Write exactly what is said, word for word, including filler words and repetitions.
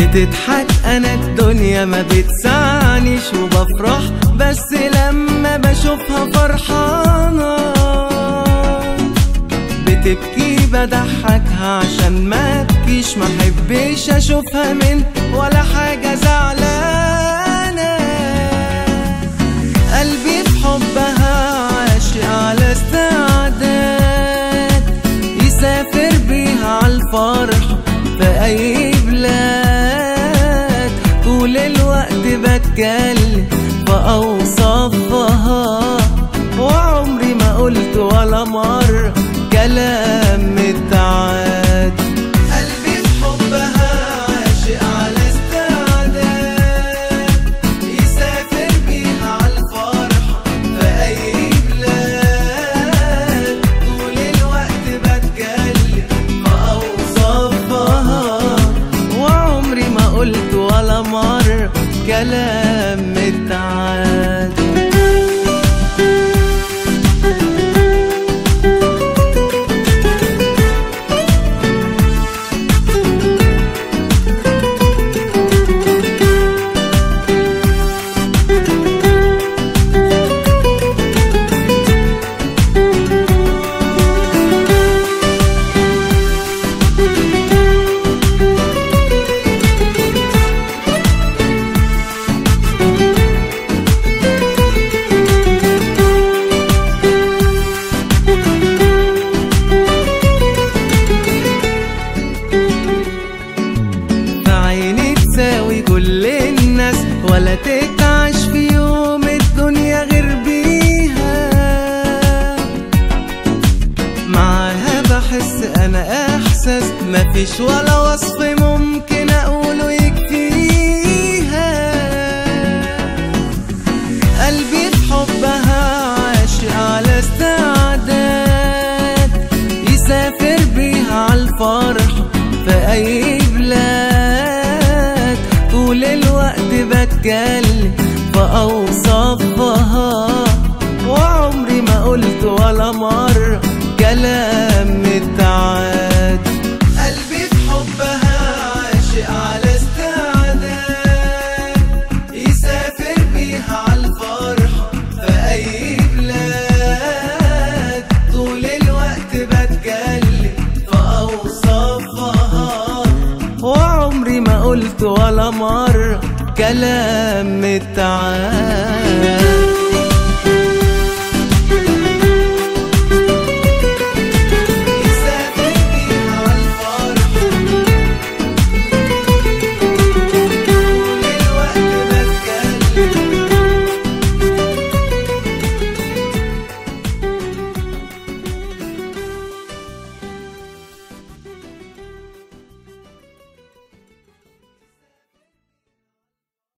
بتضحك انا الدنيا ما بتسعنيش، وبفرح بس لما بشوفها فرحانة. بتبكي بضحكها عشان ما ابكيش، ما حبش اشوفها من ولا حاجة زعلانة. قلبي في حبها عاشق على استعداد، يسافر بيها عالفرح في اي بلاد. طول الوقت بتكلم في اوصافها، وعمري ما قلت ولا مرة كلام متعاد. قلبي في حبها عاشق على استعداد، يسافر بيها عالفرح في اي بلاد. طول الوقت بتكلم في اوصافها، وعمري ما قلت ولا مرة كلام متعاد. كل الناس ولا تتعش في يوم الدنيا غير بيها. معاها بحس انا احساس مفيش ولا وصف ممكن اقوله يكفيها. قلبي في حبها عاشق على استعداد، يسافر بيها عالفرح في اي بلاد. طول الوقت بتكلم في اوصافها، وعمري ما قلت ولا مرة كلام متعاد. قلبي في حبها عاشق على استعداد، يسافر بيها عالفرح في اي بلاد. طول الوقت بتكلم في اوصافها، وعمري ما قلت ولا مرة كلام متعاد.